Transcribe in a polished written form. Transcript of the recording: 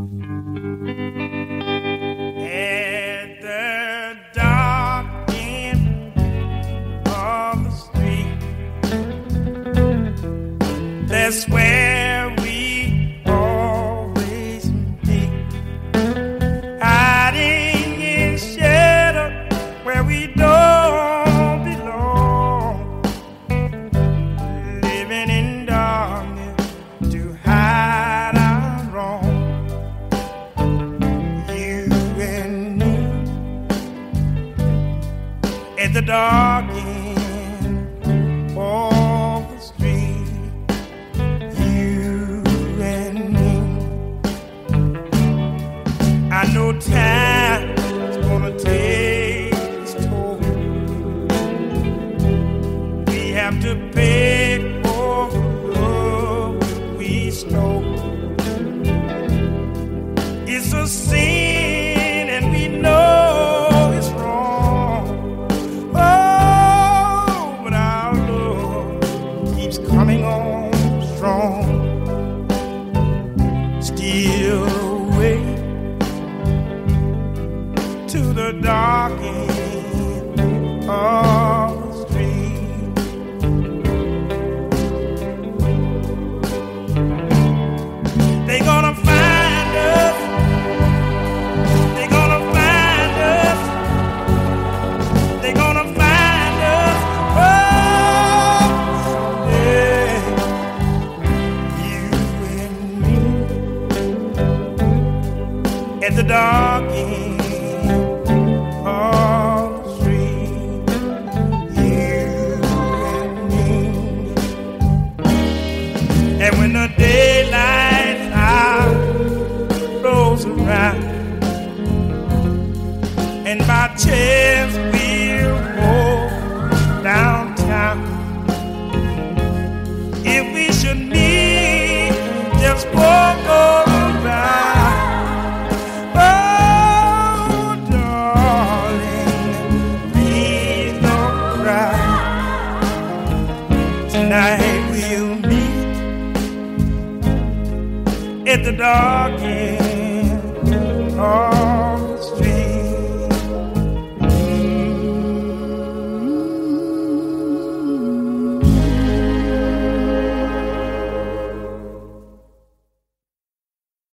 At the dark end of the street, that's where we always meet, hiding in shadow where we don't belong, living in darkness to hide our wrong. You and me at the dark end of the street. You and me. I know time's gonna take its toll. We have to pay for the love we stole. It's a sin and we know it's wrong. Oh, but our love keeps coming on strong. Steal away to the dark end of the street. They gonna find us. They gonna find us. They gonna find us. Oh, someday. You and me at the dark end of the street. You and me. And when the daylight hour rolls around, and by chance we'll walk downtown, if we should meet, just walk around. Oh, darling, please don't cry. Tonight we'll meet at the dark end